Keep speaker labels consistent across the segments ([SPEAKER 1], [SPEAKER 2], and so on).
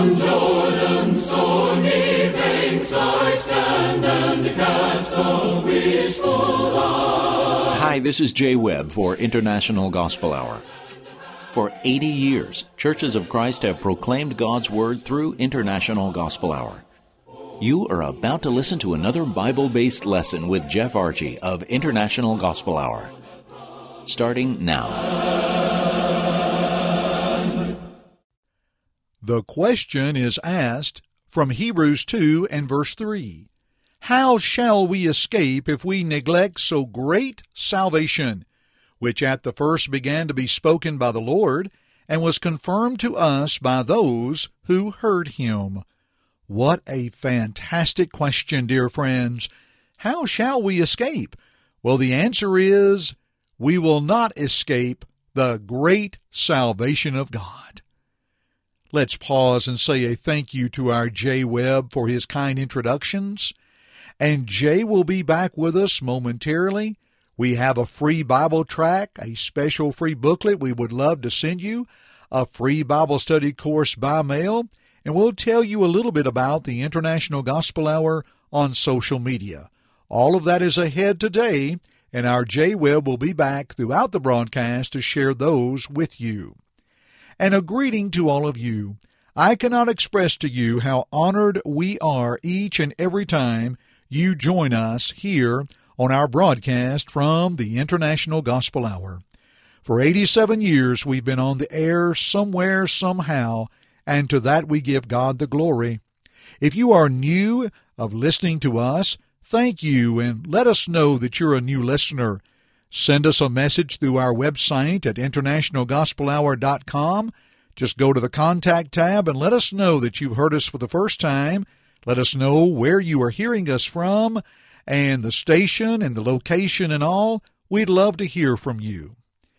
[SPEAKER 1] On Jordan's stormy banks I stand and cast a wishful eye.
[SPEAKER 2] Hi, this is Jay Webb for International Gospel Hour. For 80 years, Churches of Christ have proclaimed God's Word through International Gospel Hour. You are about to listen to another Bible-based lesson with Jeff Archie of International Gospel Hour. Starting now.
[SPEAKER 3] The question is asked from Hebrews 2 and verse 3. How shall we escape if we neglect so great salvation, which at the first began to be spoken by the Lord, and was confirmed to us by those who heard him? What a fantastic question, dear friends. How shall we escape? Well, the answer is, we will not escape the great salvation of God. Let's pause and say a thank you to our Jay Webb for his kind introductions. And Jay will be back with us momentarily. We have a free Bible track, a special free booklet we would love to send you, a free Bible study course by mail, and we'll tell you a little bit about the International Gospel Hour on social media. All of that is ahead today, and our Jay Webb will be back throughout the broadcast to share those with you. And a greeting to all of you. I cannot express to you how honored we are each and every time you join us here on our broadcast from the International Gospel Hour. For 87 years we've been on the air somewhere, somehow, and to that we give God the glory. If you are new of listening to us, thank you, and let us know that you're a new listener. Send us a message through our website at internationalgospelhour.com. Just go to the Contact tab and let us know that you've heard us for the first time. Let us know where you are hearing us from and the station and the location and all. We'd love to hear from you.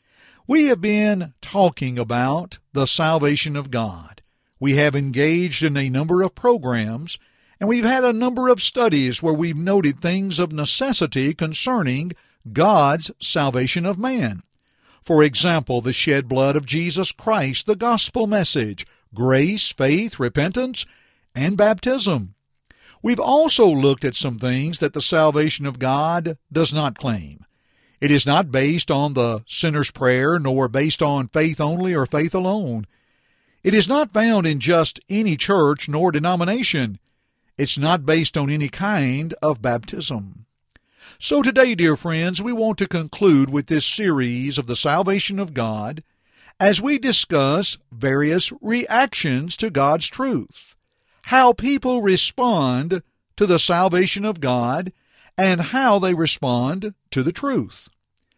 [SPEAKER 3] We have been talking about the salvation of God. We have engaged in a number of programs, and we've had a number of studies where we've noted things of necessity concerning God's salvation of man. For example, the shed blood of Jesus Christ, the gospel message, grace, faith, repentance, and baptism. We've also looked at some things that the salvation of God does not claim. It is not based on the sinner's prayer, nor based on faith only or faith alone. It is not found in just any church nor denomination. It's not based on any kind of baptism. So today, dear friends, we want to conclude with this series of the salvation of God as we discuss various reactions to God's truth, how people respond to the salvation of God, and how they respond to the truth.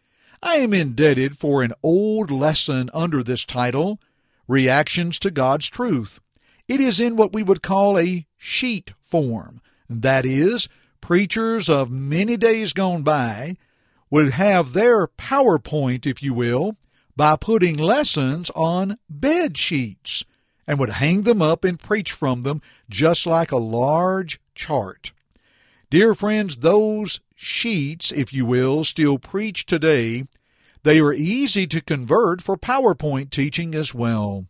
[SPEAKER 3] I am indebted for an old lesson under this title, Reactions to God's Truth. It is in what we would call a sheet form. That is, preachers of many days gone by would have their PowerPoint, if you will, by putting lessons on bed sheets and would hang them up and preach from them just like a large chart. Dear friends, those sheets, if you will, still preach today. They are easy to convert for PowerPoint teaching as well.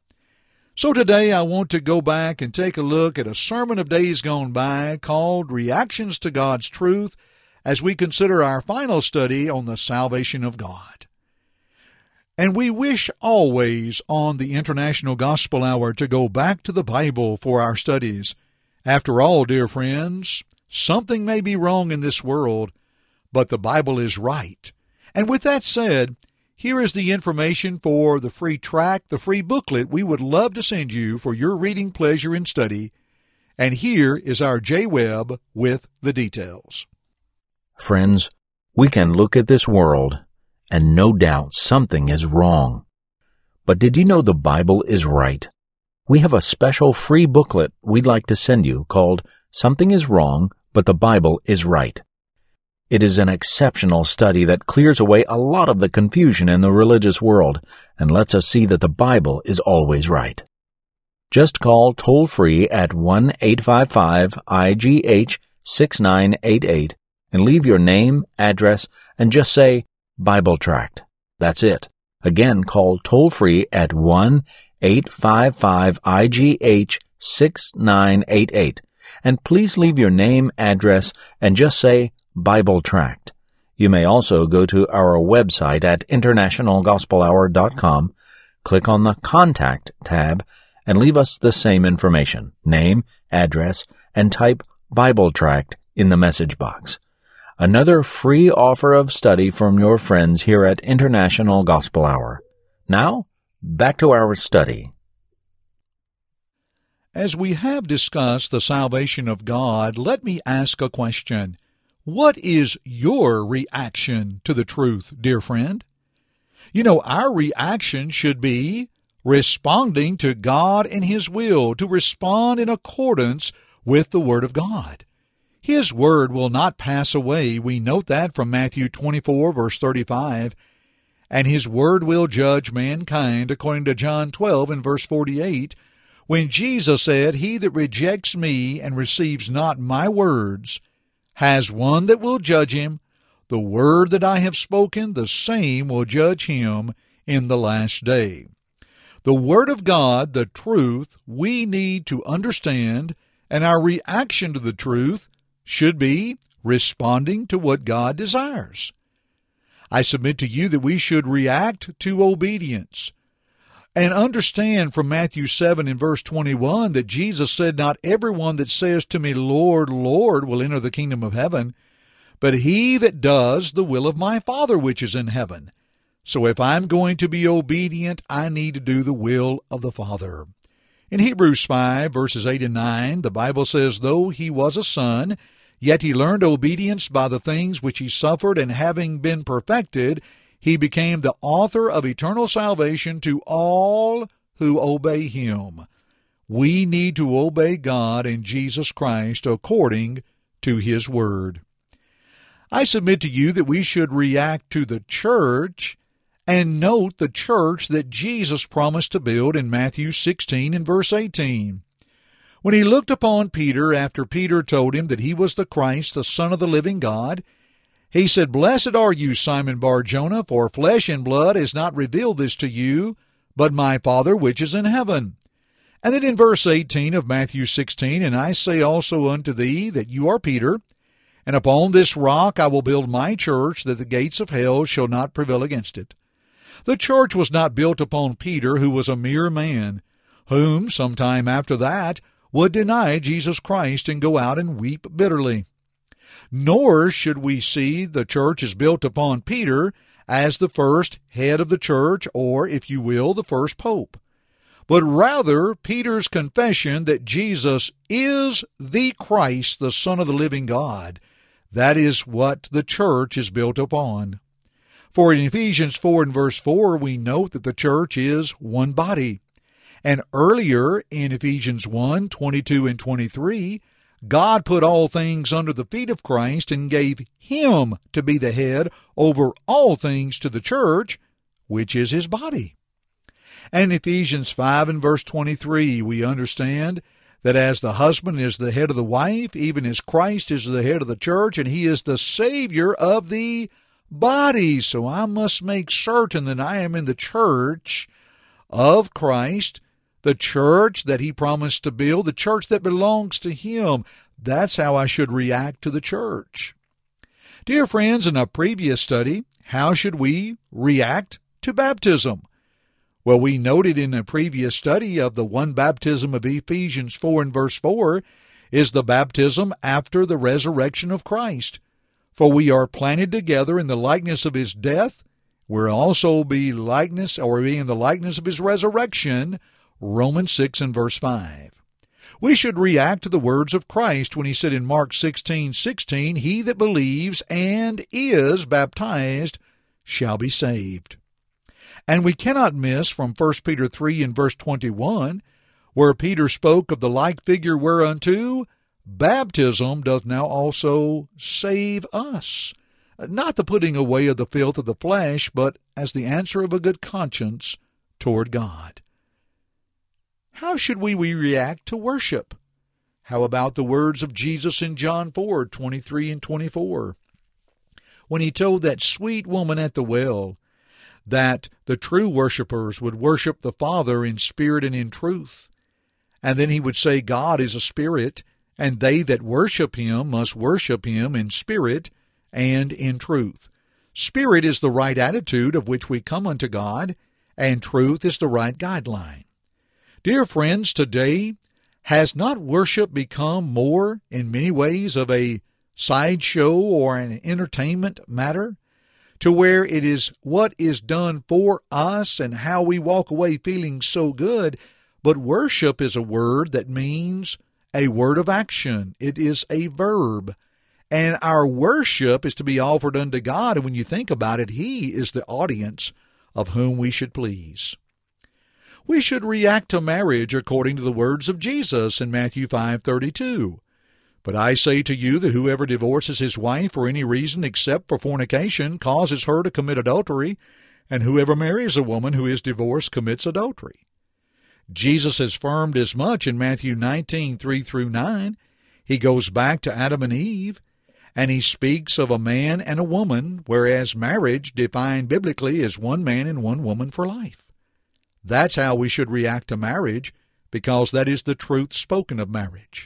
[SPEAKER 3] So today I want to go back and take a look at a sermon of days gone by called Reactions to God's Truth as we consider our final study on the salvation of God. And we wish always on the International Gospel Hour to go back to the Bible for our studies. After all, dear friends, something may be wrong in this world, but the Bible is right. And with that said, here is the information for the free track, the free booklet we would love to send you for your reading pleasure and study. And here is our Jay Webb with the details.
[SPEAKER 2] Friends, we can look at this world, and no doubt something is wrong. But did you know the Bible is right? We have a special free booklet we'd like to send you called Something is Wrong, but the Bible is Right. It is an exceptional study that clears away a lot of the confusion in the religious world and lets us see that the Bible is always right. Just call toll-free at 1-855-IGH-6988 and leave your name, address, and just say Bible Tract. That's it. Again, call toll-free at 1-855-IGH 6988. And please leave your name, address, and just say Bible Tract. You may also go to our website at internationalgospelhour.com, click on the Contact tab, and leave us the same information, name, address, and type Bible Tract in the message box. Another free offer of study from your friends here at International Gospel Hour. Now, back to our study.
[SPEAKER 3] As we have discussed the salvation of God, let me ask a question. What is your reaction to the truth, dear friend? You know, our reaction should be responding to God and His will, to respond in accordance with the Word of God. His Word will not pass away. We note that from Matthew 24, verse 35. And His Word will judge mankind, according to John 12 and verse 48, when Jesus said, He that rejects me and receives not my words has one that will judge him. The word that I have spoken, the same will judge him in the last day. The Word of God, the truth, we need to understand, and our reaction to the truth should be responding to what God desires. I submit to you that we should react to obedience and understand from Matthew 7 and verse 21 that Jesus said, Not everyone that says to me, Lord, Lord, will enter the kingdom of heaven, but he that does the will of my Father which is in heaven. So if I'm going to be obedient, I need to do the will of the Father. In Hebrews 5, verses 8 and 9, the Bible says, Though he was a son, yet he learned obedience by the things which he suffered, and having been perfected, he became the author of eternal salvation to all who obey him. We need to obey God and Jesus Christ according to His Word. I submit to you that we should react to the church and note the church that Jesus promised to build in Matthew 16 and verse 18. When He looked upon Peter after Peter told him that he was the Christ, the Son of the living God, He said, Blessed are you, Simon Bar-Jonah, for flesh and blood has not revealed this to you, but my Father which is in heaven. And then in verse 18 of Matthew 16, And I say also unto thee that you are Peter, and upon this rock I will build my church, that the gates of hell shall not prevail against it. The church was not built upon Peter, who was a mere man, whom, some time after that, would deny Jesus Christ and go out and weep bitterly. Nor should we see the church is built upon Peter as the first head of the church, or, if you will, the first pope, but rather Peter's confession that Jesus is the Christ, the Son of the living God. That is what the church is built upon. For in Ephesians 4 and verse 4, we note that the church is one body. And earlier in Ephesians 1, 22 and 23, God put all things under the feet of Christ and gave Him to be the head over all things to the church, which is His body. And in Ephesians 5 and verse 23, we understand that as the husband is the head of the wife, even as Christ is the head of the church, and He is the Savior of the body. So I must make certain that I am in the church of Christ, the church that He promised to build, the church that belongs to Him. That's how I should react to the church. Dear friends, in a previous study, how should we react to baptism? Well, we noted in a previous study of the one baptism of Ephesians 4 and verse 4 is the baptism after the resurrection of Christ. For we are planted together in the likeness of His death, we'll also be in the likeness of His resurrection, Romans 6 and verse 5. We should react to the words of Christ when He said in Mark 16:16, He that believes and is baptized shall be saved. And we cannot miss from 1 Peter 3 and verse 21, where Peter spoke of the like figure whereunto baptism doth now also save us, not the putting away of the filth of the flesh, but as the answer of a good conscience toward God. How should we react to worship? How about the words of Jesus in John 4, 23 and 24, when He told that sweet woman at the well that the true worshipers would worship the Father in spirit and in truth, And then he would say God is a spirit, and they that worship him must worship him in spirit and in truth. Spirit is the right attitude of which we come unto God, and truth is the right guideline. Dear friends, today, has not worship become more, in many ways, of a sideshow or an entertainment matter, to where it is what is done for us and how we walk away feeling so good? But worship is a word that means a word of action. It is a verb. And our worship is to be offered unto God, and when you think about it, he is the audience of whom we should please. We should react to marriage according to the words of Jesus in Matthew 5:32. But I say to you that whoever divorces his wife for any reason except for fornication causes her to commit adultery, and whoever marries a woman who is divorced commits adultery. Jesus has affirmed as much in Matthew 19:3-9. He goes back to Adam and Eve, and he speaks of a man and a woman, whereas marriage defined biblically is one man and one woman for life. That's how we should react to marriage, because that is the truth spoken of marriage.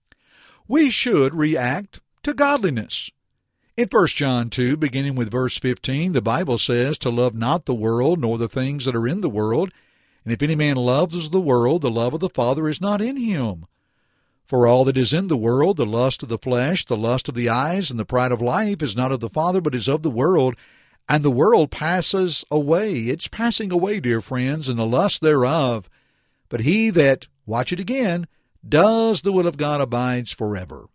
[SPEAKER 3] We should react to godliness. In 1 John 2, beginning with verse 15, the Bible says, to love not the world, nor the things that are in the world. And if any man loves the world, the love of the Father is not in him. For all that is in the world, the lust of the flesh, the lust of the eyes, and the pride of life, is not of the Father, but is of the world. And the world passes away. It's passing away, dear friends, and the lust thereof. But he that, watch it again, does the will of God abides forever.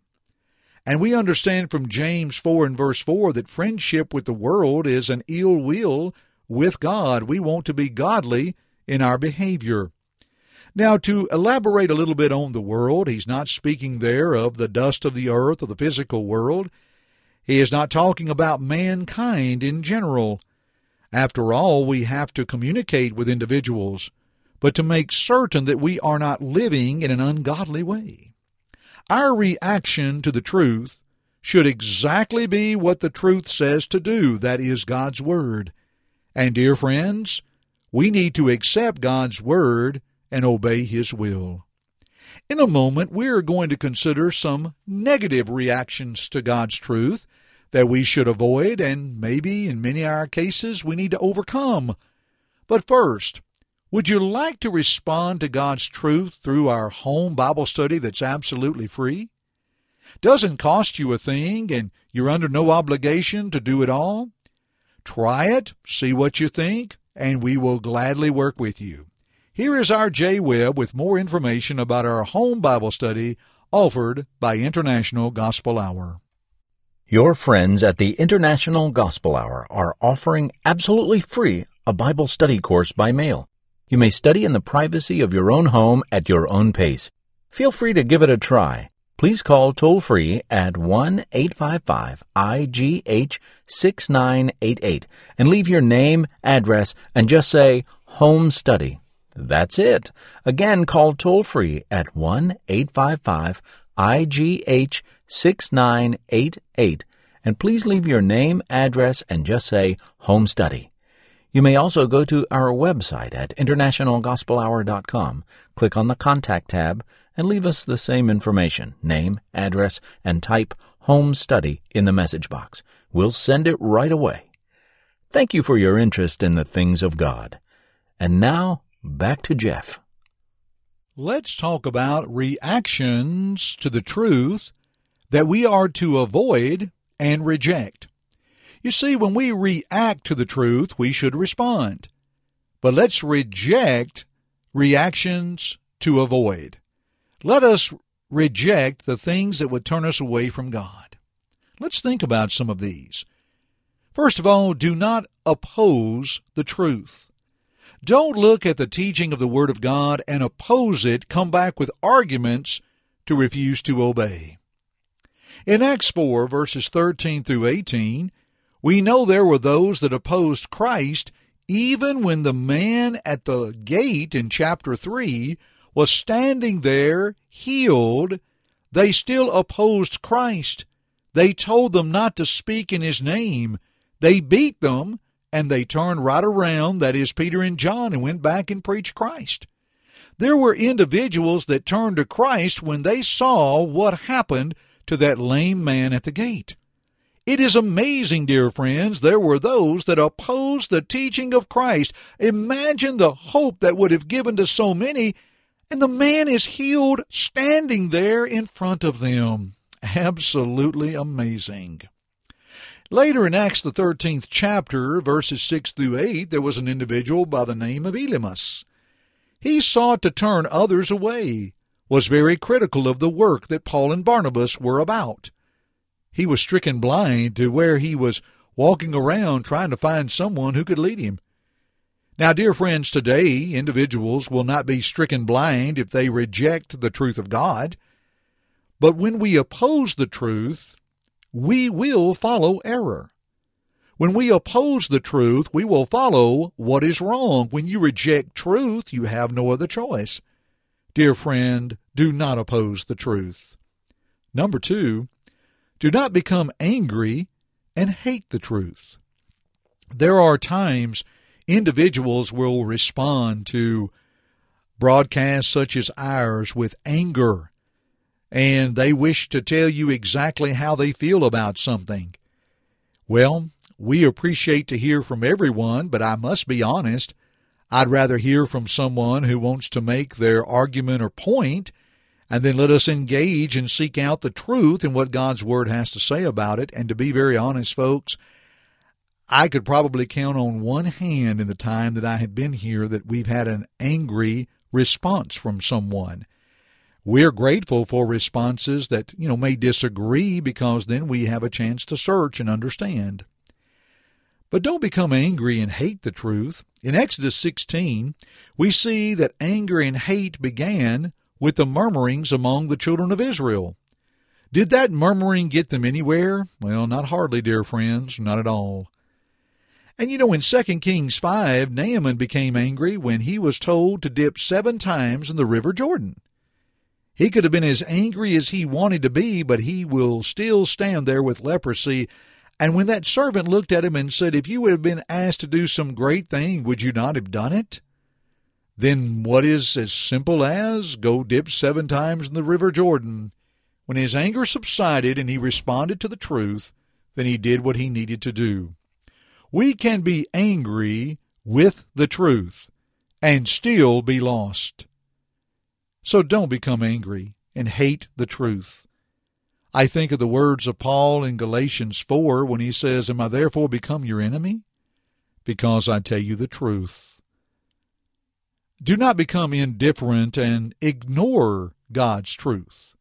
[SPEAKER 3] And we understand from James 4 and verse 4 that friendship with the world is an ill will with God. We want to be godly in our behavior. Now, to elaborate a little bit on the world, he's not speaking there of the dust of the earth or the physical world. He is not talking about mankind in general. After all, we have to communicate with individuals, but to make certain that we are not living in an ungodly way. Our reaction to the truth should exactly be what the truth says to do, that is God's Word. And dear friends, we need to accept God's Word and obey His will. In a moment, we are going to consider some negative reactions to God's truth that we should avoid, and maybe in many of our cases we need to overcome. But first, would you like to respond to God's truth through our home Bible study that's absolutely free? Doesn't cost you a thing, and you're under no obligation to do it all? Try it, see what you think, and we will gladly work with you. Here is our Jay Webb with more information about our home Bible study offered by International Gospel Hour.
[SPEAKER 2] Your friends at the International Gospel Hour are offering absolutely free a Bible study course by mail. You may study in the privacy of your own home at your own pace. Feel free to give it a try. Please call toll-free at 1-855-IGH-6988 and leave your name, address, and just say, Home Study. That's it. Again, call toll-free at 1-855-IGH-6988 and please leave your name, address, and just say Home Study. You may also go to our website at internationalgospelhour.com, click on the Contact tab, and leave us the same information, name, address, and type Home Study in the message box. We'll send it right away. Thank you for your interest in the things of God. And now, back to Jeff.
[SPEAKER 3] Let's talk about reactions to the truth that we are to avoid and reject. You see, when we react to the truth, we should respond. But let's reject reactions to avoid. Let us reject the things that would turn us away from God. Let's think about some of these. First of all, do not oppose the truth. Don't look at the teaching of the Word of God and oppose it, come back with arguments to refuse to obey. In Acts 4, verses 13 through 18, we know there were those that opposed Christ even when the man at the gate in chapter 3 was standing there healed. They still opposed Christ. They told them not to speak in His name. They beat them, and they turned right around, that is Peter and John, and went back and preached Christ. There were individuals that turned to Christ when they saw what happened to that lame man at the gate. It is amazing, dear friends, there were those that opposed the teaching of Christ. Imagine the hope that would have given to so many, and the man is healed standing there in front of them. Absolutely amazing. Later in Acts the 13th chapter, verses 6 through 8, there was an individual by the name of Elymas. He sought to turn others away, was very critical of the work that Paul and Barnabas were about. He was stricken blind to where he was walking around trying to find someone who could lead him. Now, dear friends, today individuals will not be stricken blind if they reject the truth of God. But when we oppose the truth, we will follow error. When we oppose the truth, we will follow what is wrong. When you reject truth, you have no other choice. Dear friend, do not oppose the truth. Number 2, do not become angry and hate the truth. There are times individuals will respond to broadcasts such as ours with anger, and they wish to tell you exactly how they feel about something. Well, we appreciate to hear from everyone, but I must be honest, I'd rather hear from someone who wants to make their argument or point, and then let us engage and seek out the truth and what God's Word has to say about it. And to be very honest, folks, I could probably count on one hand in the time that I have been here that we've had an angry response from someone. We're grateful for responses that, may disagree, because then we have a chance to search and understand. But don't become angry and hate the truth. In Exodus 16, we see that anger and hate began with the murmurings among the children of Israel. Did that murmuring get them anywhere? Well, not hardly, dear friends, not at all. And in 2 Kings 5, Naaman became angry when he was told to dip 7 times in the river Jordan. He could have been as angry as he wanted to be, but he will still stand there with leprosy. And when that servant looked at him and said, "If you would have been asked to do some great thing, would you not have done it?" Then what is as simple as go dip 7 times in the river Jordan? When his anger subsided and he responded to the truth, then he did what he needed to do. We can be angry with the truth and still be lost. So don't become angry and hate the truth. I think of the words of Paul in Galatians 4 when he says, "Am I therefore become your enemy? Because I tell you the truth." Do not become indifferent and ignore God's truth.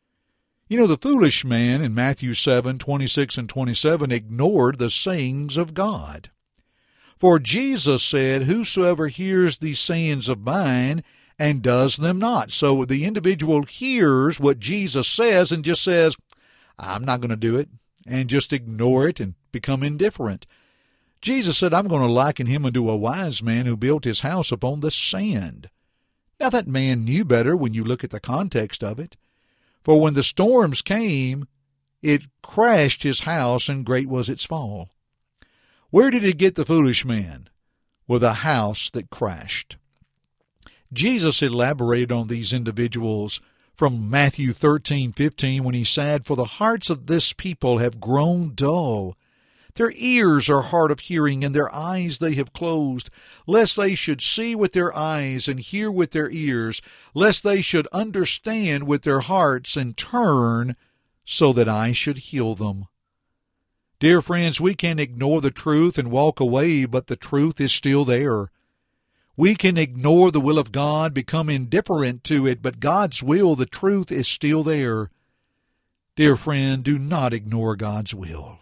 [SPEAKER 3] The foolish man in Matthew 7:26 and 27 ignored the sayings of God. For Jesus said, "Whosoever hears these sayings of mine and does them not." So the individual hears what Jesus says and just says, "I'm not going to do it," and just ignore it and become indifferent. Jesus said, "I'm going to liken him unto a wise man who built his house upon the sand." Now that man knew better when you look at the context of it. For when the storms came, it crashed his house, and great was its fall. Where did it get the foolish man? With a house that crashed. Jesus elaborated on these individuals from Matthew 13:15 when he said, "For the hearts of this people have grown dull. Their ears are hard of hearing, and their eyes they have closed, lest they should see with their eyes and hear with their ears, lest they should understand with their hearts and turn, so that I should heal them." Dear friends, we can ignore the truth and walk away, but the truth is still there. We can ignore the will of God, become indifferent to it, but God's will, the truth, is still there. Dear friend, do not ignore God's will.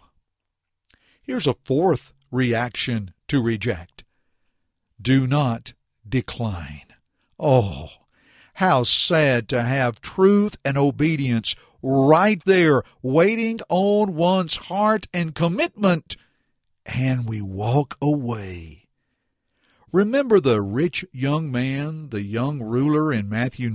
[SPEAKER 3] Here's a 4th reaction to reject. Do not decline. Oh, how sad to have truth and obedience right there, waiting on one's heart and commitment, and we walk away. Remember the rich young man, the young ruler in Matthew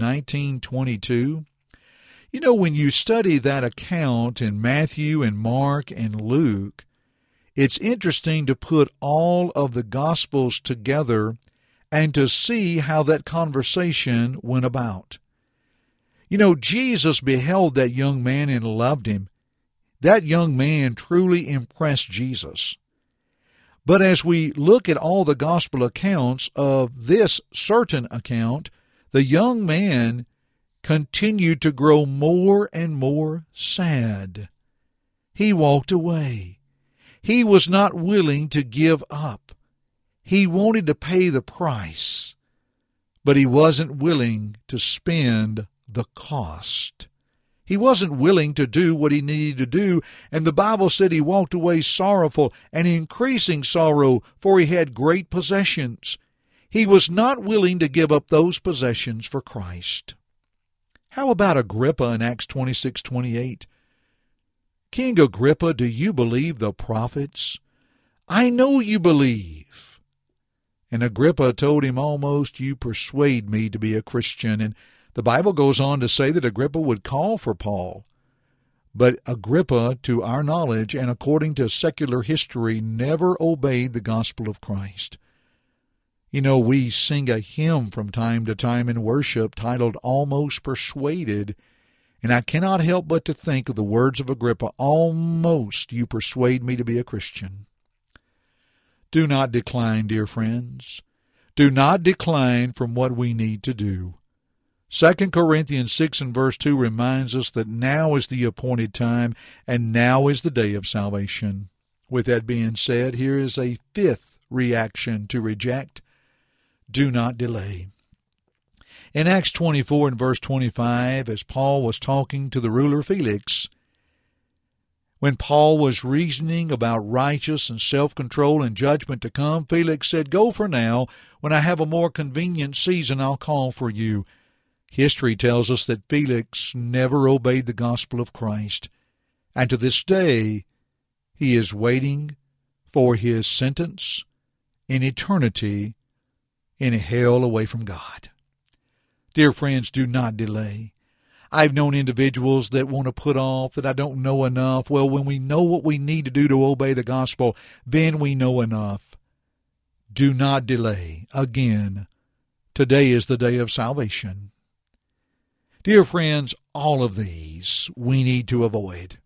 [SPEAKER 3] 19:22? When you study that account in Matthew and Mark and Luke, it's interesting to put all of the Gospels together and to see how that conversation went about. You know, Jesus beheld that young man and loved him. That young man truly impressed Jesus. But as we look at all the gospel accounts of this certain account, the young man continued to grow more and more sad. He walked away. He was not willing to give up. He wanted to pay the price, but he wasn't willing to spend the cost. He wasn't willing to do what he needed to do, and the Bible said he walked away sorrowful and increasing sorrow, for he had great possessions. He was not willing to give up those possessions for Christ. How about Agrippa in Acts 26:28? King Agrippa, do you believe the prophets? I know you believe. And Agrippa told him almost, you persuade me to be a Christian. And the Bible goes on to say that Agrippa would call for Paul. But Agrippa, to our knowledge and according to secular history, never obeyed the gospel of Christ. You know, we sing a hymn from time to time in worship titled Almost Persuaded, and I cannot help but to think of the words of Agrippa, almost you persuade me to be a Christian. Do not decline, dear friends. Do not decline from what we need to do. 2 Corinthians 6 and verse 2 reminds us that now is the appointed time, and now is the day of salvation. With that being said, here is a fifth reaction to reject. Do not delay. In Acts 24 and verse 25, as Paul was talking to the ruler Felix, when Paul was reasoning about righteous and self-control and judgment to come, Felix said, go for now. When I have a more convenient season, I'll call for you. History tells us that Felix never obeyed the gospel of Christ, and to this day he is waiting for his sentence in eternity in hell away from God. Dear friends, do not delay. I've known individuals that want to put off, that I don't know enough. Well, when we know what we need to do to obey the gospel, then we know enough. Do not delay. Again, today is the day of salvation. Dear friends, all of these we need to avoid.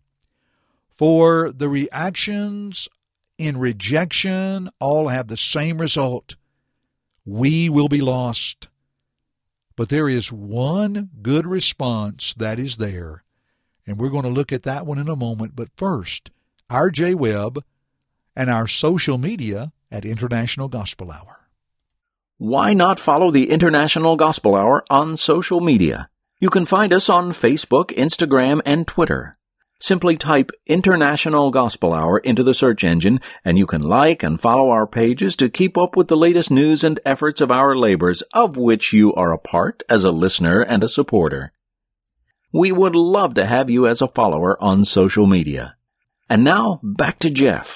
[SPEAKER 3] For the reactions in rejection all have the same result. We will be lost. But there is one good response that is there, and we're going to look at that one in a moment. But first, our J-Web and our social media at International Gospel Hour.
[SPEAKER 2] Why not follow the International Gospel Hour on social media? You can find us on Facebook, Instagram, and Twitter. Simply type International Gospel Hour into the search engine, and you can like and follow our pages to keep up with the latest news and efforts of our labors, of which you are a part as a listener and a supporter. We would love to have you as a follower on social media. And now, back to Jeff.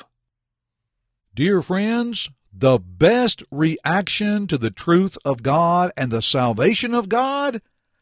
[SPEAKER 3] Dear friends, the best reaction to the truth of God and the salvation of God?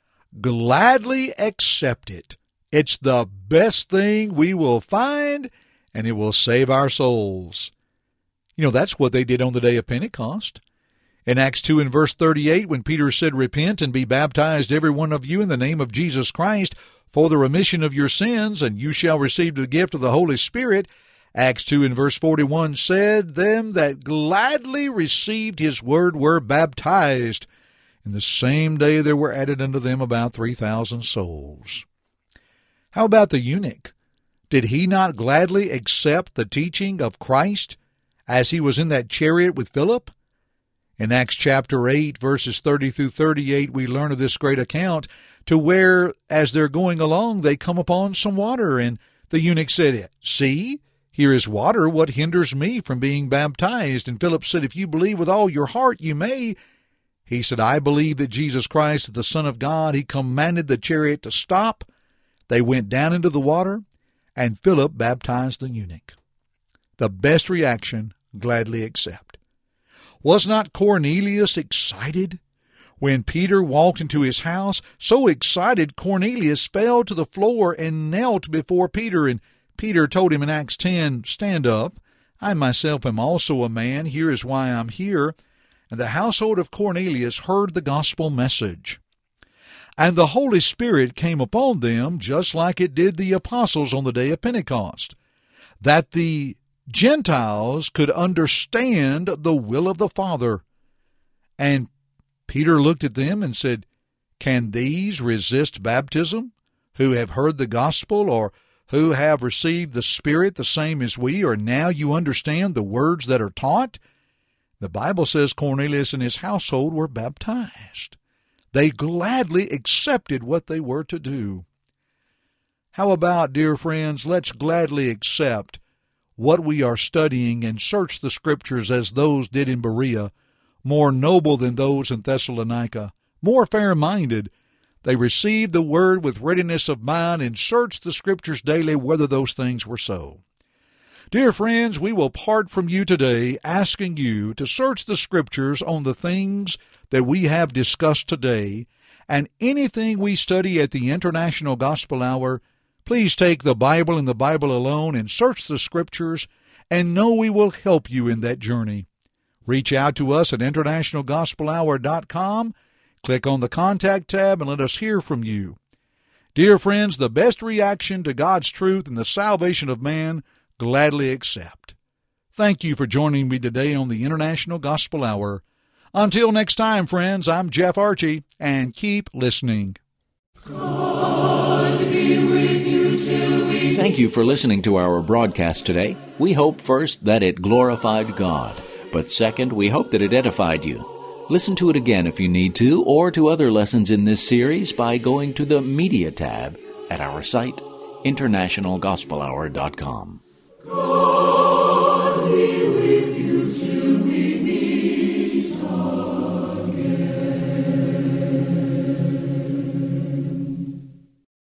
[SPEAKER 3] Gladly accept it. It's the best thing we will find, and it will save our souls. You know, that's what they did on the day of Pentecost. In Acts 2 and verse 38, when Peter said, repent and be baptized every one of you in the name of Jesus Christ for the remission of your sins, and you shall receive the gift of the Holy Spirit. Acts 2 and verse 41 said, them that gladly received his word were baptized. And the same day there were added unto them about 3,000 souls. How about the eunuch? Did he not gladly accept the teaching of Christ as he was in that chariot with Philip? In Acts chapter 8, verses 30 through 38, we learn of this great account to where, as they're going along, they come upon some water, and the eunuch said, see, here is water. What hinders me from being baptized? And Philip said, if you believe with all your heart, you may. He said, I believe that Jesus Christ is the Son of God. He commanded the chariot to stop. They went down into the water, and Philip baptized the eunuch. The best reaction, gladly accept. Was not Cornelius excited when Peter walked into his house? So excited, Cornelius fell to the floor and knelt before Peter. And Peter told him in Acts 10, stand up. I myself am also a man. Here is why I'm here. and the household of Cornelius heard the gospel message. And the Holy Spirit came upon them just like it did the apostles on the day of Pentecost, that the Gentiles could understand the will of the Father. And Peter looked at them and said, "Can these resist baptism, who have heard the gospel, or who have received the Spirit the same as we, or now you understand the words that are taught?" The Bible says Cornelius and his household were baptized. They gladly accepted what they were to do. How about, dear friends, let's gladly accept what we are studying and search the Scriptures as those did in Berea, more noble than those in Thessalonica, more fair-minded. They received the Word with readiness of mind and searched the Scriptures daily whether those things were so. Dear friends, we will part from you today asking you to search the Scriptures on the things that we have discussed today, and anything we study at the International Gospel Hour, please take the Bible and the Bible alone and search the Scriptures, and know we will help you in that journey. Reach out to us at internationalgospelhour.com. Click on the Contact tab and let us hear from you. Dear friends, the best reaction to God's truth and the salvation of man, gladly accept. Thank you for joining me today on the International Gospel Hour. Until next time, friends, I'm Jeff Archie, and keep listening.
[SPEAKER 1] God be with you till we...
[SPEAKER 2] Thank you for listening to our broadcast today. We hope first that it glorified God, but second, we hope that it edified you. Listen to it again if you need to, or to other lessons in this series by going to the Media tab at our site, internationalgospelhour.com.